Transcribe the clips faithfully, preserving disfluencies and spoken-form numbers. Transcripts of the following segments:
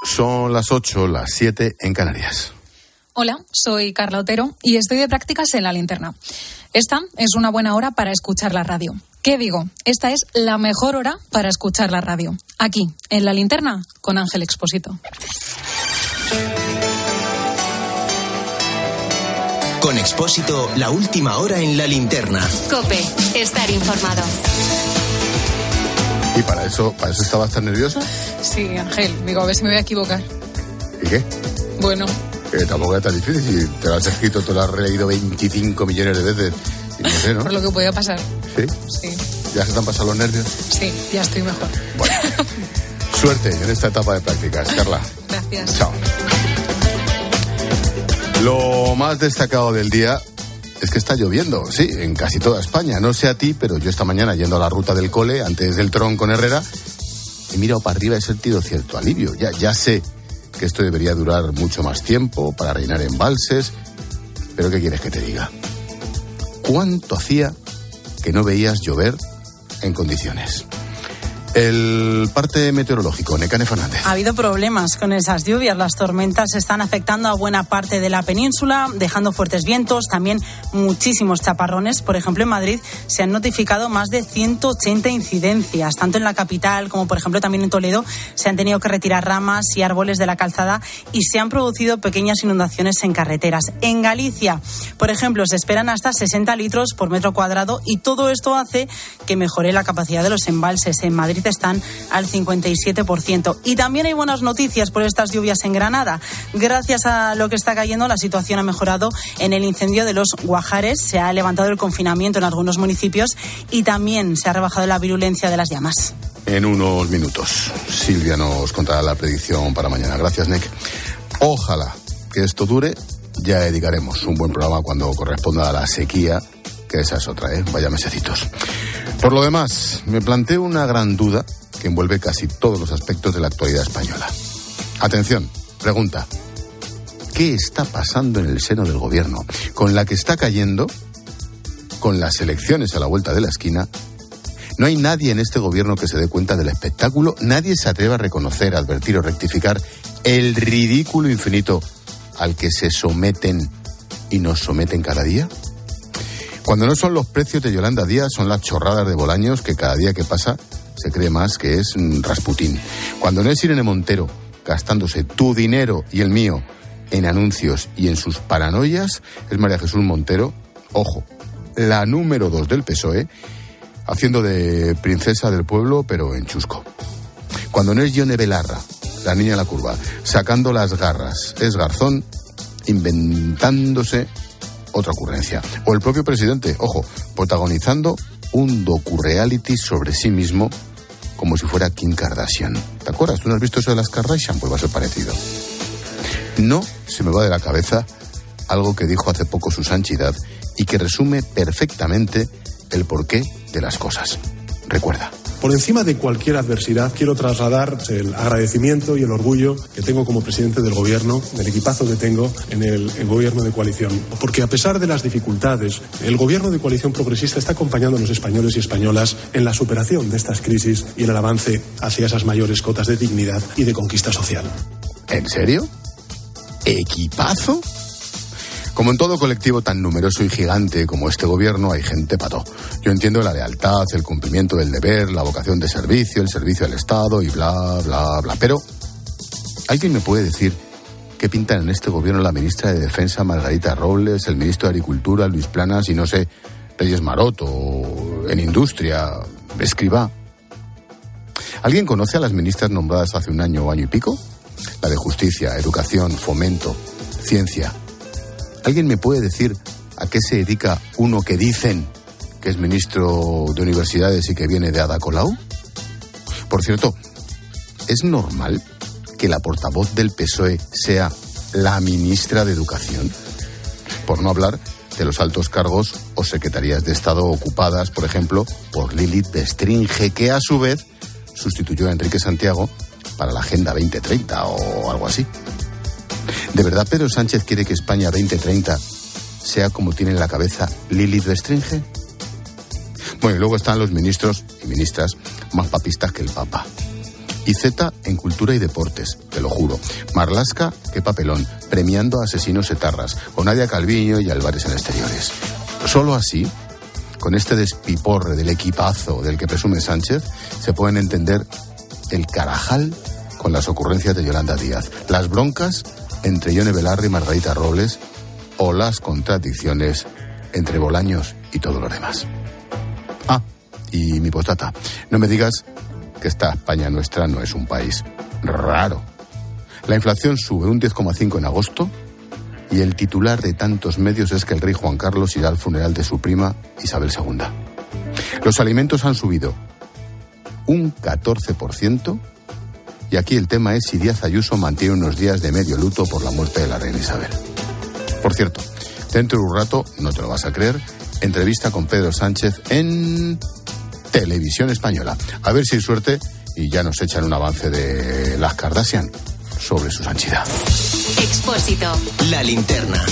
Son las ocho, las siete en Canarias. Hola, soy Carla Otero y estoy de prácticas en La Linterna. Esta es una buena hora para escuchar la radio. ¿Qué digo? Esta es la mejor hora para escuchar la radio. Aquí, en La Linterna, con Ángel Expósito. Con Expósito, la última hora en La Linterna. COPE, estar informado. ¿Y para eso, para eso estabas tan nerviosa? Sí, Ángel, digo, a ver si me voy a equivocar. ¿Y qué? Bueno. Que tampoco era tan difícil, si te lo has escrito, te lo has leído veinticinco millones de veces. Y no sé, ¿no? Por lo que podía pasar. ¿Sí? Sí. ¿Ya se te han pasado los nervios? Sí, ya estoy mejor. Bueno, suerte en esta etapa de prácticas, Carla. Gracias. Chao. Lo más destacado del día es que está lloviendo, sí, en casi toda España. No sé a ti, pero yo esta mañana yendo a la ruta del cole, antes del tron con Herrera, he mirado para arriba y he sentido cierto alivio. Ya, ya sé que esto debería durar mucho más tiempo para rellenar embalses, pero ¿qué quieres que te diga? ¿Cuánto hacía que no veías llover en condiciones? El parte meteorológico, Nekane Fernández. Ha habido problemas con esas lluvias. Las tormentas están afectando a buena parte de la península, dejando fuertes vientos, también muchísimos chaparrones. Por ejemplo, en Madrid se han notificado más de ciento ochenta incidencias, tanto en la capital como, por ejemplo, también en Toledo. Se han tenido que retirar ramas y árboles de la calzada y se han producido pequeñas inundaciones en carreteras. En Galicia, por ejemplo, se esperan hasta sesenta litros por metro cuadrado y todo esto hace que mejore la capacidad de los embalses. En Madrid están al cincuenta y siete por ciento. Y también hay buenas noticias por estas lluvias en Granada. Gracias a lo que está cayendo, la situación ha mejorado en el incendio de los Guajares. Se ha levantado el confinamiento en algunos municipios y también se ha rebajado la virulencia de las llamas. En unos minutos, Silvia nos contará la predicción para mañana. Gracias, Nick. Ojalá que esto dure. Ya dedicaremos un buen programa cuando corresponda a la sequía, que esa es otra, ¿eh? Vaya mesecitos. Por lo demás, me planteo una gran duda que envuelve casi todos los aspectos de la actualidad española. Atención, pregunta. ¿Qué está pasando en el seno del gobierno? Con la que está cayendo, con las elecciones a la vuelta de la esquina, no hay nadie en este gobierno que se dé cuenta del espectáculo. Nadie se atreve a reconocer, advertir o rectificar el ridículo infinito al que se someten y nos someten cada día. Cuando no son los precios de Yolanda Díaz, son las chorradas de Bolaños que cada día que pasa se cree más que es Rasputín. Cuando no es Irene Montero gastándose tu dinero y el mío en anuncios y en sus paranoias, es María Jesús Montero, ojo, la número dos del P S O E, haciendo de princesa del pueblo, pero en chusco. Cuando no es Yone Belarra, la niña de la curva, sacando las garras, es Garzón, inventándose otra ocurrencia. O el propio presidente, ojo, protagonizando un docu-reality sobre sí mismo como si fuera Kim Kardashian. ¿Te acuerdas? ¿Tú no has visto eso de las Kardashian? Pues va a ser parecido. No se me va de la cabeza algo que dijo hace poco su Sanchidad y que resume perfectamente el porqué de las cosas. Recuerda. Por encima de cualquier adversidad, quiero trasladar el agradecimiento y el orgullo que tengo como presidente del gobierno, del equipazo que tengo en el, el gobierno de coalición. Porque a pesar de las dificultades, el gobierno de coalición progresista está acompañando a los españoles y españolas en la superación de estas crisis y en el avance hacia esas mayores cotas de dignidad y de conquista social. ¿En serio? ¿Equipazo? Como en todo colectivo tan numeroso y gigante como este gobierno, hay gente pató. Yo entiendo la lealtad, el cumplimiento del deber, la vocación de servicio, el servicio al Estado y bla, bla, bla. Pero, ¿alguien me puede decir qué pintan en este gobierno la ministra de Defensa, Margarita Robles, el ministro de Agricultura, Luis Planas, y no sé, Reyes Maroto, o en Industria, Escrivá? ¿Alguien conoce a las ministras nombradas hace un año o año y pico? La de Justicia, Educación, Fomento, Ciencia. ¿Alguien me puede decir a qué se dedica uno que dicen que es ministro de Universidades y que viene de Ada Colau? Por cierto, ¿es normal que la portavoz del P S O E sea la ministra de Educación? Por no hablar de los altos cargos o secretarías de Estado ocupadas, por ejemplo, por Lilith Bestringe, que a su vez sustituyó a Enrique Santiago para la Agenda veinte treinta o algo así. ¿De verdad Pedro Sánchez quiere que España veinte treinta sea como tiene en la cabeza Lilith Bestringe? Bueno, y luego están los ministros y ministras más papistas que el Papa. Y Z en cultura y deportes, te lo juro. Marlaska, qué papelón, premiando a asesinos etarras. O Nadia Calviño y Álvarez en exteriores. Solo así, con este despiporre del equipazo del que presume Sánchez, se pueden entender el carajal con las ocurrencias de Yolanda Díaz, las broncas entre Ione Belarra y Margarita Robles o las contradicciones entre Bolaños y todo lo demás. Ah, y mi postdata, no me digas que esta España nuestra no es un país raro. La inflación sube un diez coma cinco en agosto y el titular de tantos medios es que el rey Juan Carlos irá al funeral de su prima Isabel segunda. Los alimentos han subido un catorce por ciento y aquí el tema es si Díaz Ayuso mantiene unos días de medio luto por la muerte de la reina Isabel. Por cierto, dentro de un rato, no te lo vas a creer, entrevista con Pedro Sánchez en Televisión Española. A ver si hay suerte y ya nos echan un avance de las Kardashian sobre su santidad. Expósito. La linterna.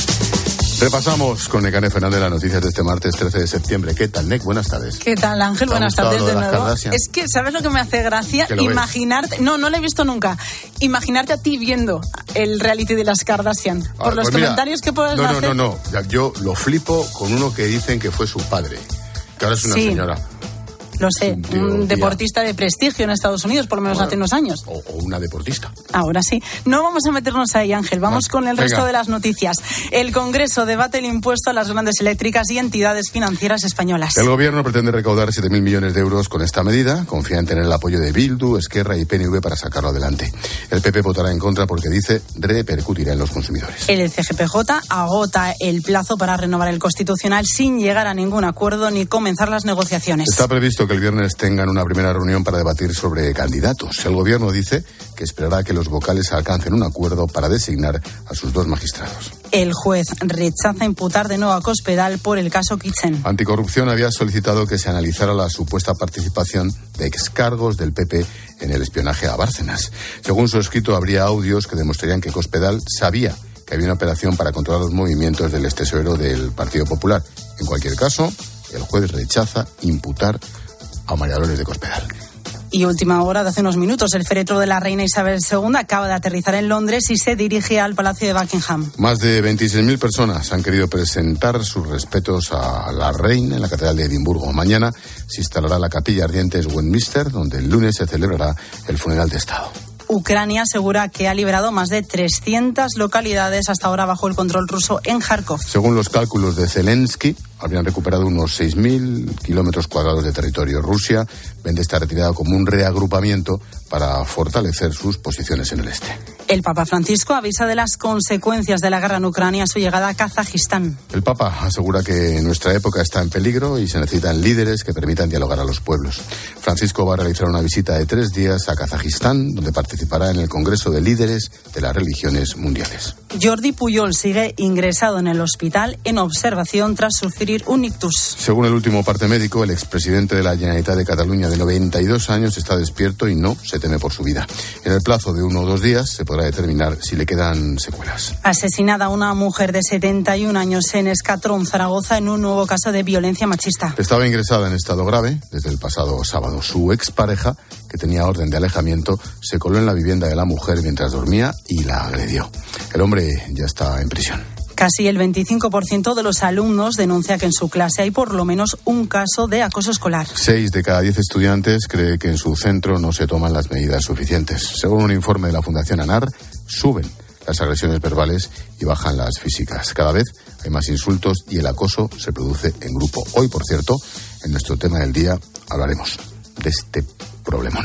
Repasamos con Nekane Fernández las noticias de este martes trece de septiembre. ¿Qué tal, Nek? Buenas tardes. ¿Qué tal, Ángel? Buenas tardes de nuevo. Es que, ¿sabes lo que me hace gracia? Imaginarte... Ves? No, no lo he visto nunca. Imaginarte a ti viendo el reality de las Kardashian. Ah, por los pues comentarios mira, que puedes no, hacer. No, no, no. Yo lo flipo con uno que dicen que fue su padre, que ahora es una sí. señora. Lo sé, un, tío, un deportista de prestigio en Estados Unidos, por lo menos bueno, hace unos años. O, o una deportista. Ahora sí. No vamos a meternos ahí, Ángel. Vamos ah, con el venga. resto de las noticias. El Congreso debate el impuesto a las grandes eléctricas y entidades financieras españolas. El Gobierno pretende recaudar siete mil millones de euros con esta medida. Confía en tener el apoyo de Bildu, Esquerra y P N V para sacarlo adelante. El P P votará en contra porque dice repercutirá en los consumidores. El C G P J agota el plazo para renovar el Constitucional sin llegar a ningún acuerdo ni comenzar las negociaciones. Está previsto que el viernes tengan una primera reunión para debatir sobre candidatos. El Gobierno dice que esperará que los vocales alcancen un acuerdo para designar a sus dos magistrados. El juez rechaza imputar de nuevo a Cospedal por el caso Kitchen. Anticorrupción había solicitado que se analizara la supuesta participación de excargos del P P en el espionaje a Bárcenas. Según su escrito, habría audios que demostrarían que Cospedal sabía que había una operación para controlar los movimientos del extesorero del Partido Popular. En cualquier caso, el juez rechaza imputar a María Dolores de Cospedal. Y última hora de hace unos minutos, el féretro de la reina Isabel segunda acaba de aterrizar en Londres y se dirige al Palacio de Buckingham. Más de veintiséis mil personas han querido presentar sus respetos a la reina en la Catedral de Edimburgo. Mañana se instalará la capilla ardiente de Westminster, donde el lunes se celebrará el funeral de Estado. Ucrania asegura que ha liberado más de trescientas localidades hasta ahora bajo el control ruso en Kharkov. Según los cálculos de Zelensky, habrían recuperado unos seis mil kilómetros cuadrados de territorio. Rusia vende esta retirada como un reagrupamiento para fortalecer sus posiciones en el este. El Papa Francisco avisa de las consecuencias de la guerra en Ucrania a su llegada a Kazajistán. El Papa asegura que nuestra época está en peligro y se necesitan líderes que permitan dialogar a los pueblos. Francisco va a realizar una visita de tres días a Kazajistán, donde participará en el Congreso de Líderes de las Religiones Mundiales. Jordi Puyol sigue ingresado en el hospital en observación tras sufrir un ictus. Según el último parte médico, el expresidente de la Generalitat de Cataluña de noventa y dos años está despierto y no se teme por su vida. En el plazo de uno o dos días se podrá determinar si le quedan secuelas. Asesinada una mujer de setenta y un años en Escatrón, Zaragoza, en un nuevo caso de violencia machista. Estaba ingresada en estado grave desde el pasado sábado. Su expareja, que tenía orden de alejamiento, se coló en la vivienda de la mujer mientras dormía y la agredió. El hombre ya está en prisión. Casi el veinticinco por ciento de los alumnos denuncia que en su clase hay por lo menos un caso de acoso escolar. Seis de cada diez estudiantes cree que en su centro no se toman las medidas suficientes. Según un informe de la Fundación ANAR, suben las agresiones verbales y bajan las físicas. Cada vez hay más insultos y el acoso se produce en grupo. Hoy, por cierto, en nuestro tema del día hablaremos de este problemón.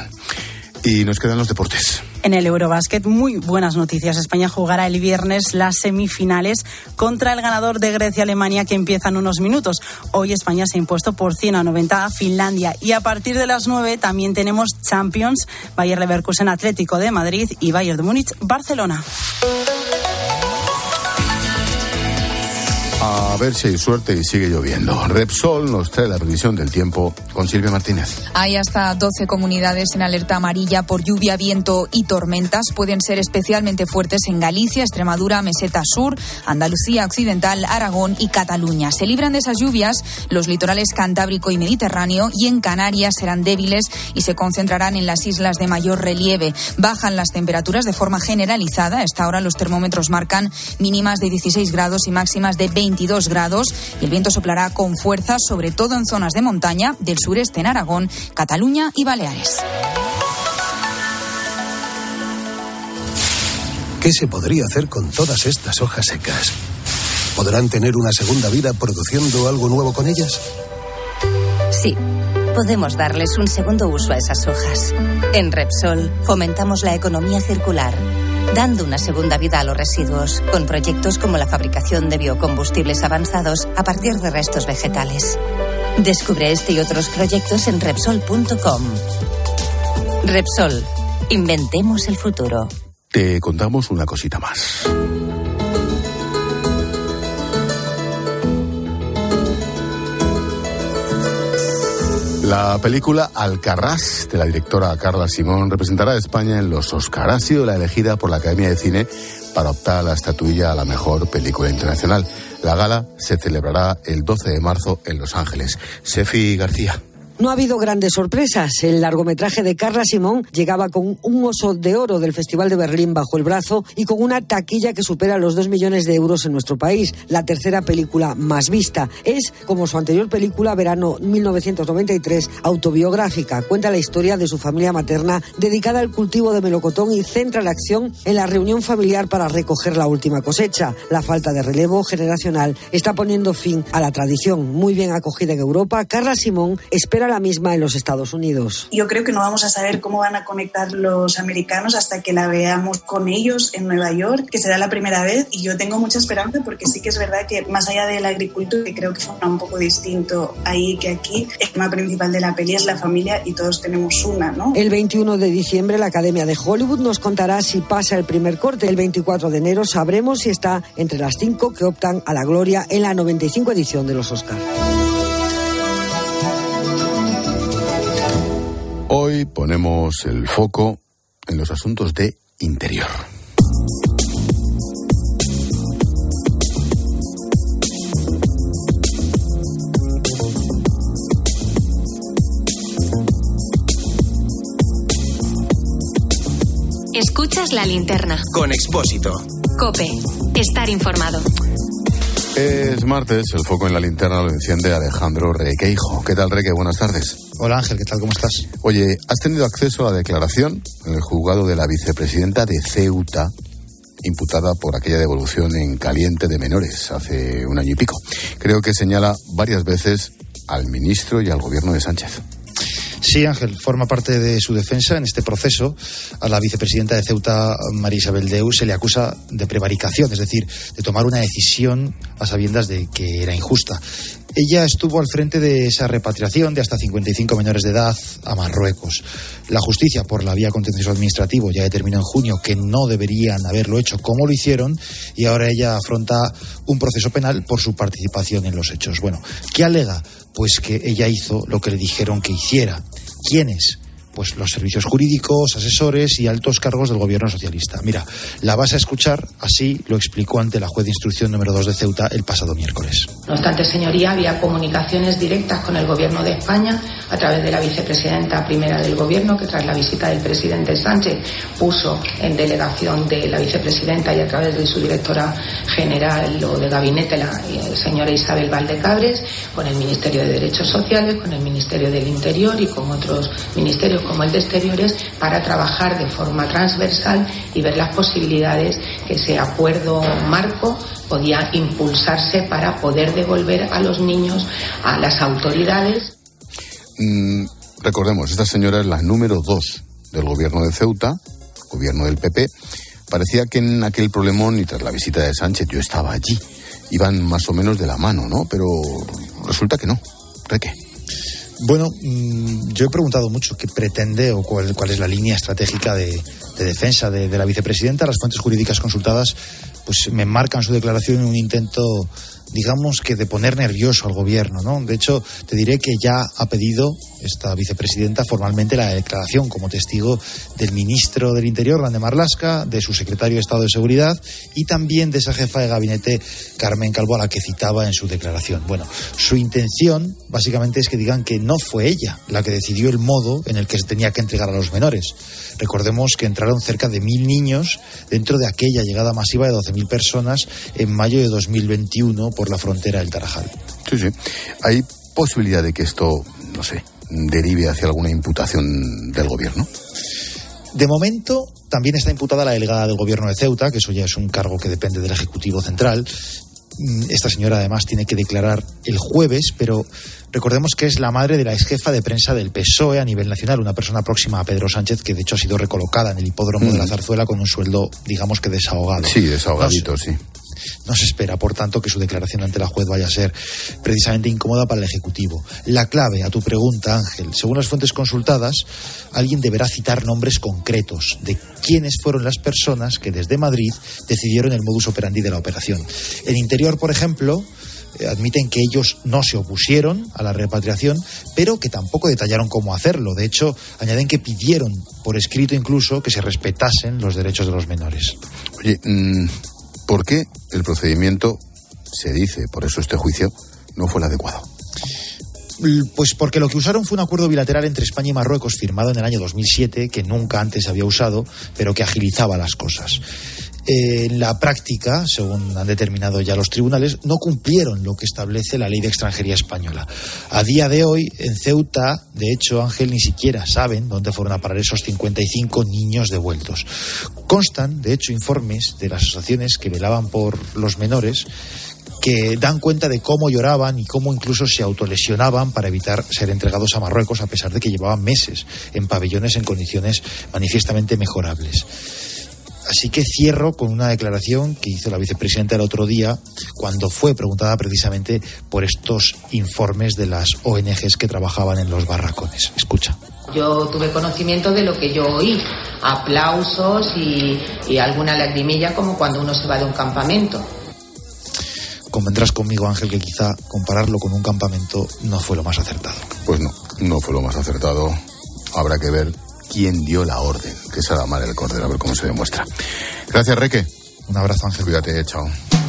Y nos quedan los deportes. En el Eurobásquet, muy buenas noticias. España jugará el viernes las semifinales contra el ganador de Grecia-Alemania, que empieza en unos minutos. Hoy España se ha impuesto por cien a noventa a Finlandia. Y a partir de las nueve también tenemos Champions, Bayer Leverkusen Atlético de Madrid y Bayern de Múnich Barcelona. A ver si hay suerte y sigue lloviendo. Repsol nos trae la revisión del tiempo con Silvia Martínez. Hay hasta doce comunidades en alerta amarilla por lluvia, viento y tormentas. Pueden ser especialmente fuertes en Galicia, Extremadura, Meseta Sur, Andalucía Occidental, Aragón y Cataluña. Se libran de esas lluvias los litorales cantábrico y mediterráneo, y en Canarias serán débiles y se concentrarán en las islas de mayor relieve. Bajan las temperaturas de forma generalizada. A esta hora los termómetros marcan mínimas de dieciséis grados y máximas de veintidós grados, y el viento soplará con fuerza, sobre todo en zonas de montaña del sureste en Aragón, Cataluña y Baleares. ¿Qué se podría hacer con todas estas hojas secas? ¿Podrán tener una segunda vida produciendo algo nuevo con ellas? Sí, podemos darles un segundo uso a esas hojas. En Repsol fomentamos la economía circular, dando una segunda vida a los residuos, con proyectos como la fabricación de biocombustibles avanzados a partir de restos vegetales. Descubre este y otros proyectos en Repsol punto com. Repsol, inventemos el futuro. Te contamos una cosita más. La película Alcarrás, de la directora Carla Simón, representará a España en los Oscar. Ha sido la elegida por la Academia de Cine para optar a la estatuilla a la mejor película internacional. La gala se celebrará el doce de marzo en Los Ángeles. Sefi García. No ha habido grandes sorpresas. El largometraje de Carla Simón llegaba con un Oso de Oro del Festival de Berlín bajo el brazo y con una taquilla que supera los dos millones de euros en nuestro país. La tercera película más vista. Es, como su anterior película, Verano mil novecientos noventa y tres, autobiográfica. Cuenta la historia de su familia materna dedicada al cultivo de melocotón y centra la acción en la reunión familiar para recoger la última cosecha. La falta de relevo generacional está poniendo fin a la tradición. Muy bien acogida en Europa, Carla Simón espera la misma en los Estados Unidos. Yo creo que no vamos a saber cómo van a conectar los americanos hasta que la veamos con ellos en Nueva York, que será la primera vez, y yo tengo mucha esperanza porque sí que es verdad que más allá de la agricultura, que creo que fue un poco distinto ahí que aquí, el tema principal de la peli es la familia y todos tenemos una, ¿no? El veintiuno de diciembre la Academia de Hollywood nos contará si pasa el primer corte. El veinticuatro de enero sabremos si está entre las cinco que optan a la gloria en la noventa y cinco edición de los Oscar. Hoy ponemos el foco en los asuntos de interior. Escuchas La Linterna. Con Expósito. COPE. Estar informado. Es martes, el foco en La Linterna lo enciende Alejandro Requeijo. ¿Qué tal, Reque? Buenas tardes. Hola, Ángel, ¿qué tal? ¿Cómo estás? Oye, ¿has tenido acceso a la declaración en el juzgado de la vicepresidenta de Ceuta, imputada por aquella devolución en caliente de menores hace un año y pico? Creo que señala varias veces al ministro y al gobierno de Sánchez. Sí, Ángel, forma parte de su defensa en este proceso. A la vicepresidenta de Ceuta, María Isabel Deu, se le acusa de prevaricación, es decir, de tomar una decisión a sabiendas de que era injusta. Ella estuvo al frente de esa repatriación de hasta cincuenta y cinco menores de edad a Marruecos. La justicia, por la vía contencioso administrativo, ya determinó en junio que no deberían haberlo hecho como lo hicieron, y ahora ella afronta un proceso penal por su participación en los hechos. Bueno, ¿qué alega? Pues que ella hizo lo que le dijeron que hiciera. ¿Quiénes? Pues los servicios jurídicos, asesores y altos cargos del gobierno socialista. Mira, la vas a escuchar, así lo explicó ante la juez de instrucción número dos de Ceuta el pasado miércoles. No obstante, señoría, había comunicaciones directas con el gobierno de España a través de la vicepresidenta primera del gobierno, que tras la visita del presidente Sánchez puso en delegación de la vicepresidenta y a través de su directora general o de gabinete, la señora Isabel Valdecabres, con el Ministerio de Derechos Sociales, con el Ministerio del Interior y con otros ministerios como el de Exteriores, para trabajar de forma transversal y ver las posibilidades que ese acuerdo marco podía impulsarse para poder devolver a los niños a las autoridades. Mm, recordemos, esta señora es la número dos del gobierno de Ceuta, gobierno del P P. Parecía que en aquel problemón y tras la visita de Sánchez yo estaba allí. Iban más o menos de la mano, ¿no? Pero resulta que no. ¿Reque? Bueno, yo he preguntado mucho qué pretende o cuál, cuál es la línea estratégica de, de defensa de, de la vicepresidenta. Las fuentes jurídicas consultadas pues me marcan su declaración en un intento digamos que de poner nervioso al gobierno, ¿no? De hecho, te diré que ya ha pedido esta vicepresidenta formalmente la declaración como testigo del ministro del Interior, Grande Marlaska, de su secretario de Estado de Seguridad y también de esa jefa de gabinete, Carmen Calvo, a la que citaba en su declaración. Bueno, su intención básicamente es que digan que no fue ella la que decidió el modo en el que se tenía que entregar a los menores. Recordemos que entraron cerca de mil niños dentro de aquella llegada masiva de doce mil personas en mayo de dos mil veintiuno por la frontera del Tarajal. Sí, sí. ¿Hay posibilidad de que esto, no sé, derive hacia alguna imputación del gobierno? De momento, también está imputada la delegada del gobierno de Ceuta, que eso ya es un cargo que depende del Ejecutivo Central. Esta señora además tiene que declarar el jueves, pero recordemos que es la madre de la exjefa de prensa del P S O E a nivel nacional, una persona próxima a Pedro Sánchez, que de hecho ha sido recolocada en el hipódromo mm. de la Zarzuela con un sueldo, digamos que desahogado. Sí, desahogadito, no, sí. No se espera, por tanto, que su declaración ante la juez vaya a ser precisamente incómoda para el Ejecutivo. La clave a tu pregunta, Ángel, según las fuentes consultadas, alguien deberá citar nombres concretos de quiénes fueron las personas que desde Madrid decidieron el modus operandi de la operación. En Interior, por ejemplo, admiten que ellos no se opusieron a la repatriación, pero que tampoco detallaron cómo hacerlo. De hecho, añaden que pidieron por escrito incluso que se respetasen los derechos de los menores. Oye, mmm... ¿por qué el procedimiento, se dice, por eso este juicio, no fue el adecuado? Pues porque lo que usaron fue un acuerdo bilateral entre España y Marruecos firmado en el año dos mil siete, que nunca antes había usado, pero que agilizaba las cosas. En la práctica, según han determinado ya los tribunales, no cumplieron lo que establece la ley de extranjería española. A día de hoy, en Ceuta, de hecho, Ángel, ni siquiera saben dónde fueron a parar esos cincuenta y cinco niños devueltos. Constan, de hecho, informes de las asociaciones que velaban por los menores, que dan cuenta de cómo lloraban y cómo incluso se autolesionaban para evitar ser entregados a Marruecos, a pesar de que llevaban meses en pabellones en condiciones manifiestamente mejorables. Así que cierro con una declaración que hizo la vicepresidenta el otro día cuando fue preguntada precisamente por estos informes de las O N Ges que trabajaban en los barracones. Escucha. Yo tuve conocimiento de lo que yo oí, aplausos y, y alguna lagrimilla como cuando uno se va de un campamento. Convendrás conmigo, Ángel, que quizá compararlo con un campamento no fue lo más acertado. Pues no, no fue lo más acertado. Habrá que ver quién dio la orden, que es Adamar el Cordero, a ver cómo se demuestra. Gracias, Reque. Un abrazo, Ángel. Cuídate, chao.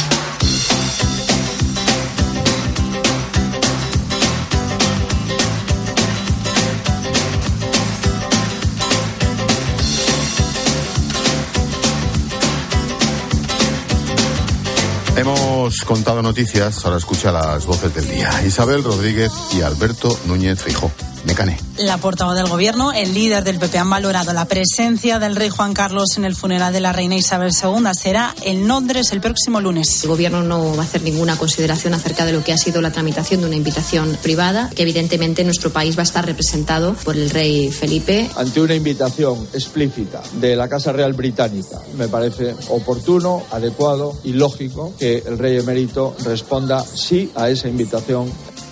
Hemos contado noticias, ahora escucha las voces del día. Isabel Rodríguez y Alberto Núñez Feijóo. Mecane. La portavoz del Gobierno, el líder del P P, han valorado la presencia del rey Juan Carlos en el funeral de la reina Isabel segunda. Será en Londres el próximo lunes. El Gobierno no va a hacer ninguna consideración acerca de lo que ha sido la tramitación de una invitación privada, que evidentemente nuestro país va a estar representado por el rey Felipe. Ante una invitación explícita de la Casa Real Británica, me parece oportuno, adecuado y lógico que el rey emérito responda sí a esa invitación.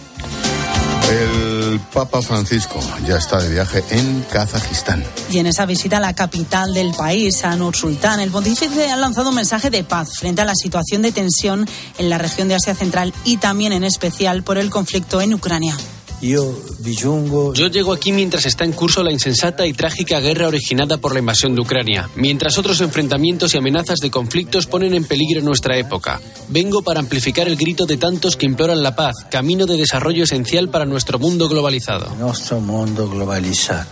El Papa Francisco ya está de viaje en Kazajistán. Y en esa visita a la capital del país, a Nur-Sultán, el pontífice ha lanzado un mensaje de paz frente a la situación de tensión en la región de Asia Central y también en especial por el conflicto en Ucrania. Yo llego aquí mientras está en curso la insensata y trágica guerra originada por la invasión de Ucrania, mientras otros enfrentamientos y amenazas de conflictos ponen en peligro nuestra época. Vengo para amplificar el grito de tantos que imploran la paz, camino de desarrollo esencial para nuestro mundo globalizado. Nuestro mundo globalizado.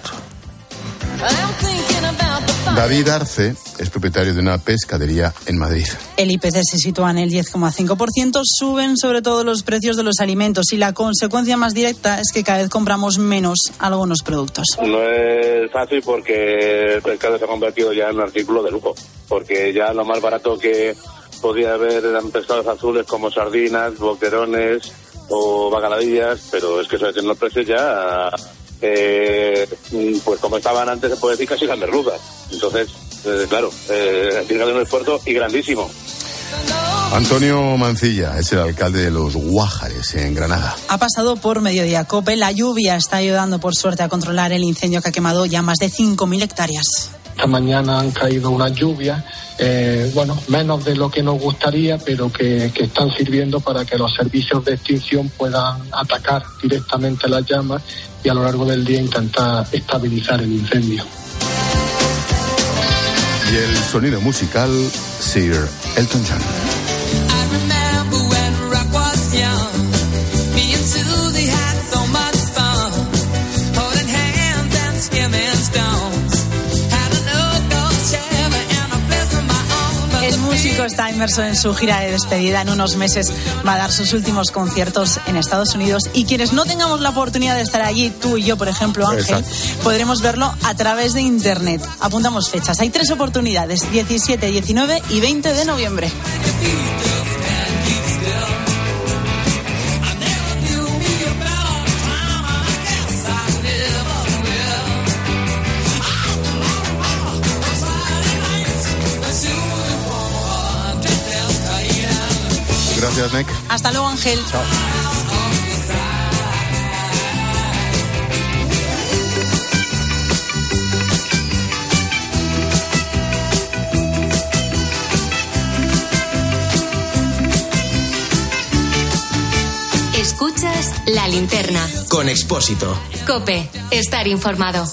David Arce es propietario de una pescadería en Madrid. El I P C se sitúa en el diez coma cinco por ciento, suben sobre todo los precios de los alimentos y la consecuencia más directa es que cada vez compramos menos algunos productos. No es fácil porque el pescado se ha convertido ya en un artículo de lujo, porque ya lo más barato que podía haber eran pescados azules como sardinas, boquerones o bacalauillas, pero es que se los precios ya... Eh, pues como estaban antes se puede decir casi las merludas. Entonces, eh, claro, eh, tiene que haber un esfuerzo y grandísimo. Antonio Mancilla es el alcalde de Los Guájares, en Granada. Ha pasado por Mediodía Cope. La lluvia está ayudando, por suerte, a controlar el incendio que ha quemado ya más de cinco mil hectáreas. esta mañana han caído unas lluvias, eh, bueno, menos de lo que nos gustaría, pero que, que están sirviendo para que los servicios de extinción puedan atacar directamente las llamas y a lo largo del día intentar estabilizar el incendio. Y el sonido musical, Sir Elton John. El músico está inmerso en su gira de despedida. En unos meses va a dar sus últimos conciertos en Estados Unidos. Y quienes no tengamos la oportunidad de estar allí, tú y yo, por ejemplo, Ángel, exacto, podremos verlo a través de internet. Apuntamos fechas. Hay tres oportunidades: diecisiete, diecinueve y veinte de noviembre. Gracias, Nick. Hasta luego, Ángel. Chao. Escuchas La Linterna. Con Expósito. COPE. Estar informado.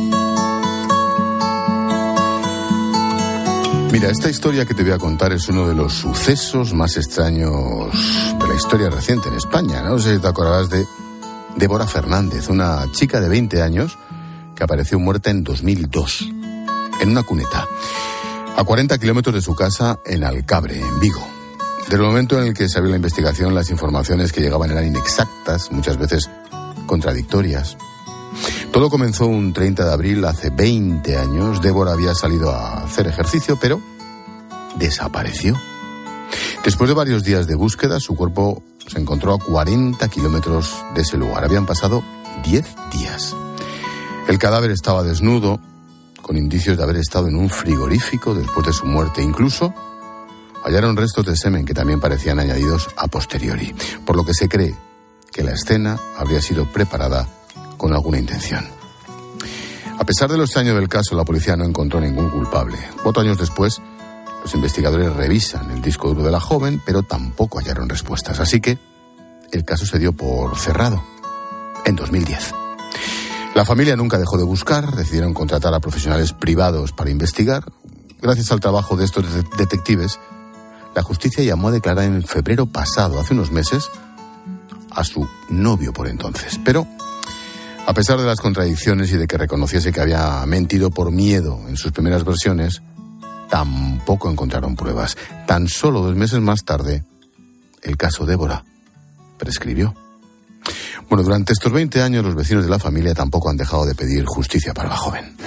Mira, esta historia que te voy a contar es uno de los sucesos más extraños de la historia reciente en España. No sé si te acordarás de Débora Fernández, una chica de veinte años que apareció muerta en dos mil dos, en una cuneta, a cuarenta kilómetros de su casa en Alcabre, en Vigo. Desde el momento en el que se abrió la investigación, las informaciones que llegaban eran inexactas, muchas veces contradictorias. Todo comenzó un treinta de abril, hace veinte años. Débora había salido a hacer ejercicio, pero desapareció. Después de varios días de búsqueda, su cuerpo se encontró a cuarenta kilómetros de ese lugar. Habían pasado diez días. El cadáver estaba desnudo, con indicios de haber estado en un frigorífico después de su muerte. Incluso hallaron restos de semen que también parecían añadidos a posteriori, por lo que se cree que la escena habría sido preparada con alguna intención. A pesar de lo extraño del caso, la policía no encontró ningún culpable. Cuatro años después, los investigadores revisan el disco duro de la joven, pero tampoco hallaron respuestas. Así que el caso se dio por cerrado en dos mil diez. La familia nunca dejó de buscar, decidieron contratar a profesionales privados para investigar. Gracias al trabajo de estos detectives, la justicia llamó a declarar en febrero pasado, hace unos meses, a su novio por entonces. Pero a pesar de las contradicciones y de que reconociese que había mentido por miedo en sus primeras versiones, tampoco encontraron pruebas. Tan solo dos meses más tarde, el caso Débora prescribió. Bueno, durante estos veinte años, los vecinos de la familia tampoco han dejado de pedir justicia para la joven.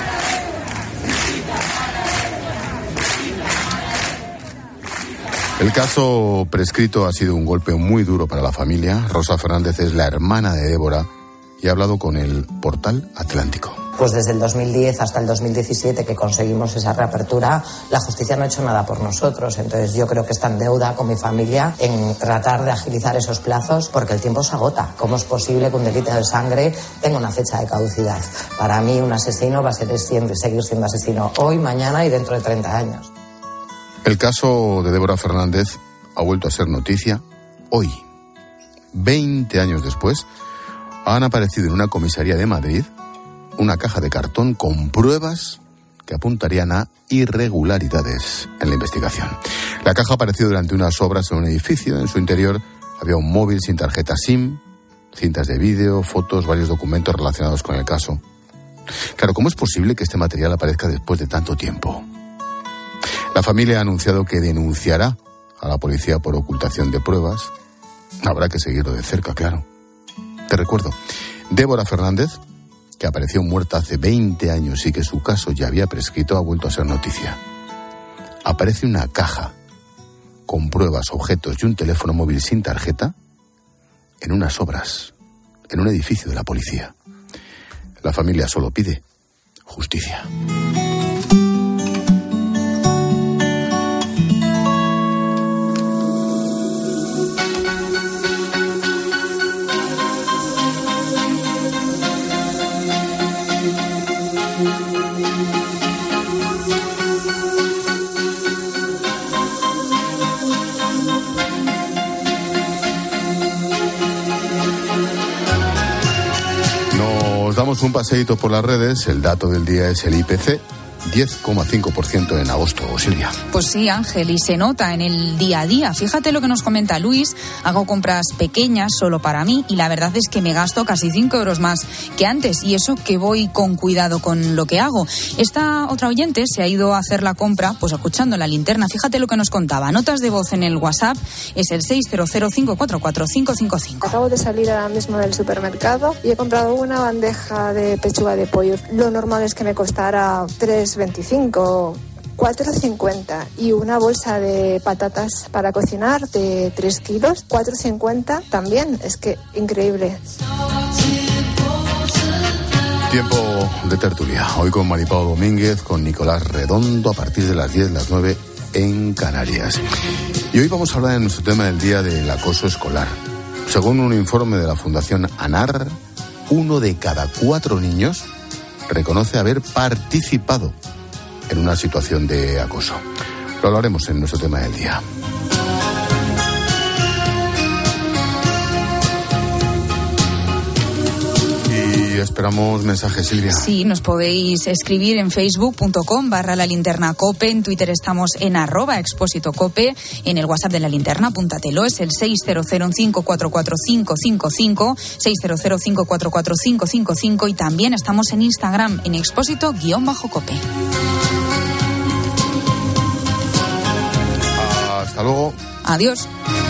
El caso prescrito ha sido un golpe muy duro para la familia. Rosa Fernández es la hermana de Débora y ha hablado con el Portal Atlántico. Pues desde el dos mil diez hasta el dos mil diecisiete que conseguimos esa reapertura, la justicia no ha hecho nada por nosotros. Entonces yo creo que está en deuda con mi familia en tratar de agilizar esos plazos porque el tiempo se agota. ¿Cómo es posible que un delito de sangre tenga una fecha de caducidad? Para mí un asesino va a ser, seguir siendo asesino hoy, mañana y dentro de treinta años. El caso de Débora Fernández ha vuelto a ser noticia hoy. veinte años después, han aparecido en una comisaría de Madrid una caja de cartón con pruebas que apuntarían a irregularidades en la investigación. La caja apareció durante unas obras en un edificio. En su interior había un móvil sin tarjeta SIM, cintas de vídeo, fotos, varios documentos relacionados con el caso. Claro, ¿cómo es posible que este material aparezca después de tanto tiempo? La familia ha anunciado que denunciará a la policía por ocultación de pruebas. Habrá que seguirlo de cerca, claro. Te recuerdo, Débora Fernández, que apareció muerta hace veinte años y que su caso ya había prescrito, ha vuelto a ser noticia. Aparece una caja con pruebas, objetos y un teléfono móvil sin tarjeta en unas obras, en un edificio de la policía. La familia solo pide justicia. un paseíto por las redes. El dato del día es el I P C. diez coma cinco por ciento en agosto, Silvia. Pues sí, Ángel, y se nota en el día a día. Fíjate lo que nos comenta Luis. Hago compras pequeñas solo para mí y la verdad es que me gasto casi cinco euros más que antes, y eso que voy con cuidado con lo que hago. Esta otra oyente se ha ido a hacer la compra pues escuchando La Linterna. Fíjate lo que nos contaba. Notas de voz en el WhatsApp es el seis cero cero cinco cuatro cuatro cinco cinco cinco. Acabo de salir ahora mismo del supermercado y he comprado una bandeja de pechuga de pollo. Lo normal es que me costara tres veinticinco, cuatro cincuenta, y una bolsa de patatas para cocinar de tres kilos, cuatro cincuenta también. Es que increíble. Tiempo de tertulia. Hoy con Maripao Domínguez, con Nicolás Redondo, a partir de las diez, las nueve en Canarias. Y hoy vamos a hablar en nuestro tema del día del acoso escolar. Según un informe de la Fundación ANAR, uno de cada cuatro niños reconoce haber participado en una situación de acoso. Lo hablaremos en nuestro tema del día. Y esperamos mensajes, Silvia. Sí, nos podéis escribir en facebook.com barra la linterna cope, en Twitter estamos en arroba expósito cope, en el WhatsApp de La Linterna, apúntatelo, es el seis cero cero cinco cuatro cuatro cinco cinco cinco, seis cero cero cinco cuatro cuatro cinco cinco cinco, y también estamos en Instagram en expósito guión bajo cope. Hasta luego. Adiós.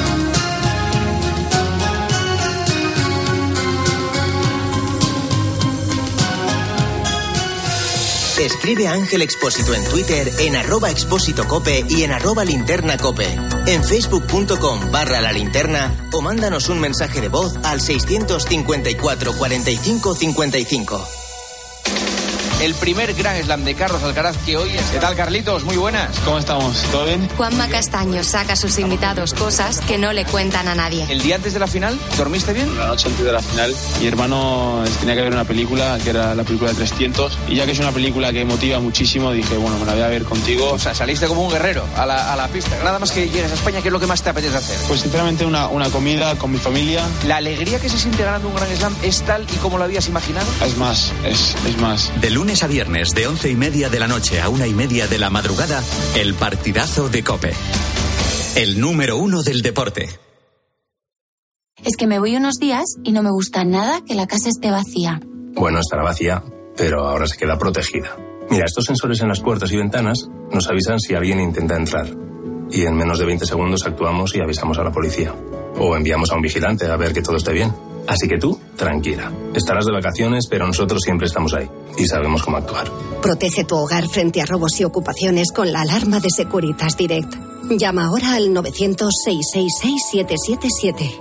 Escribe a Ángel Expósito en Twitter, en arroba expósito cope y en arroba linterna cope. En facebook.com barra la linterna o mándanos un mensaje de voz al seiscientos cincuenta y cuatro cuarenta y cinco cincuenta y cinco. El primer Grand Slam de Carlos Alcaraz que hoy es... ¿Qué tal, Carlitos? Muy buenas. ¿Cómo estamos? ¿Todo bien? Juanma Castaño saca a sus invitados cosas que no le cuentan a nadie. ¿El día antes de la final dormiste bien? La noche antes de la final, mi hermano tenía que ver una película, que era la película de trescientos, y ya que es una película que motiva muchísimo, dije, bueno, me la voy a ver contigo. O sea, saliste como un guerrero a la, a la pista. Nada más que llegues a España, ¿qué es lo que más te apetece hacer? Pues sinceramente una, una comida con mi familia. ¿La alegría que se siente ganando un Grand Slam es tal y como lo habías imaginado? Es más, es, es más. De lunes a viernes, de once y media de la noche a una y media de la madrugada, el partidazo de COPE. El número uno del deporte. Es que me voy unos días y no me gusta nada que la casa esté vacía. Bueno, estará vacía, pero ahora se queda protegida. Mira, estos sensores en las puertas y ventanas nos avisan si alguien intenta entrar. Y en menos de veinte segundos actuamos y avisamos a la policía. O enviamos a un vigilante a ver que todo esté bien. Así que tú, tranquila. Estarás de vacaciones, pero nosotros siempre estamos ahí y sabemos cómo actuar. Protege tu hogar frente a robos y ocupaciones con la alarma de Securitas Direct. Llama ahora al novecientos, seiscientos sesenta y seis, siete siete siete.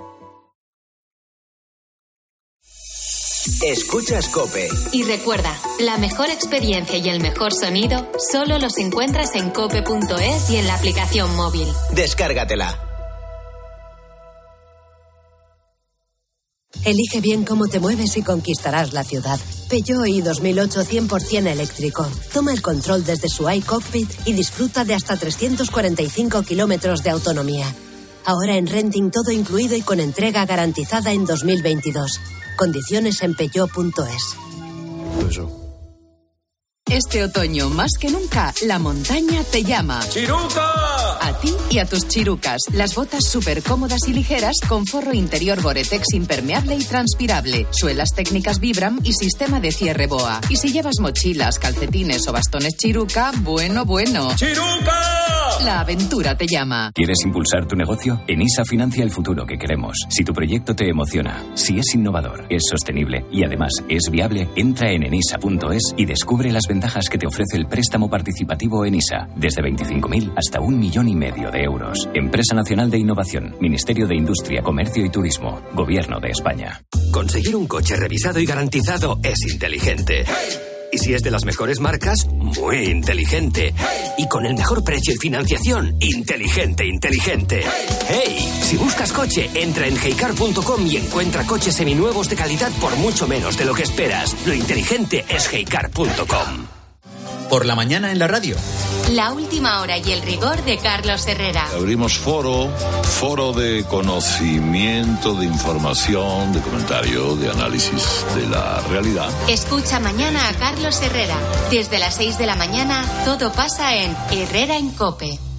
Escuchas COPE. Y recuerda, la mejor experiencia y el mejor sonido solo los encuentras en cope punto es y en la aplicación móvil. Descárgatela. Elige bien cómo te mueves y conquistarás la ciudad. Peugeot i dos mil ocho cien por ciento eléctrico. Toma el control desde su iCockpit y disfruta de hasta trescientos cuarenta y cinco kilómetros de autonomía. Ahora en renting todo incluido y con entrega garantizada en dos mil veintidós. Condiciones en peugeot punto es. Este otoño, más que nunca, la montaña te llama. ¡Chiruca! A ti y a tus chirucas. Las botas súper cómodas y ligeras con forro interior Gore-Tex impermeable y transpirable, suelas técnicas Vibram y sistema de cierre B O A. Y si llevas mochilas, calcetines o bastones Chiruca, bueno, bueno. ¡Chiruca! La aventura te llama. ¿Quieres impulsar tu negocio? Enisa financia el futuro que queremos. Si tu proyecto te emociona, si es innovador, es sostenible y además es viable, entra en enisa punto es y descubre las ventajas que te ofrece el préstamo participativo Enisa, desde veinticinco mil hasta un millón y medio de euros. Empresa Nacional de Innovación, Ministerio de Industria, Comercio y Turismo, Gobierno de España. Conseguir un coche revisado y garantizado es inteligente. Y si es de las mejores marcas, muy inteligente. Y con el mejor precio y financiación, inteligente, inteligente. ¡Hey! Si buscas coche, entra en heycar punto com y encuentra coches seminuevos de calidad por mucho menos de lo que esperas. Lo inteligente es heycar punto com. por la mañana en la radio. La última hora y el rigor de Carlos Herrera. Abrimos foro, foro de conocimiento, de información, de comentario, de análisis de la realidad. Escucha mañana a Carlos Herrera. Desde las seis de la mañana, todo pasa en Herrera en COPE.